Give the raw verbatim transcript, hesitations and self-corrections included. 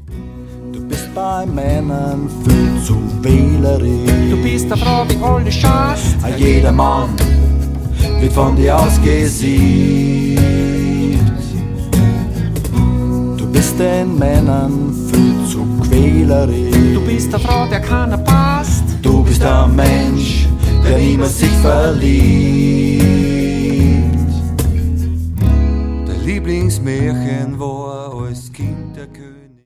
Du bist bei Männern viel zu wählerisch. Du bist eine Frau, die alles schaust. Jeder Mann wird von dir ausgesiebt. Du bist den Männern viel zu quälerisch. Du bist eine Frau, der keiner passt. Du bist ein Mensch, der niemals sich verliebt. Dein Lieblingsmärchen war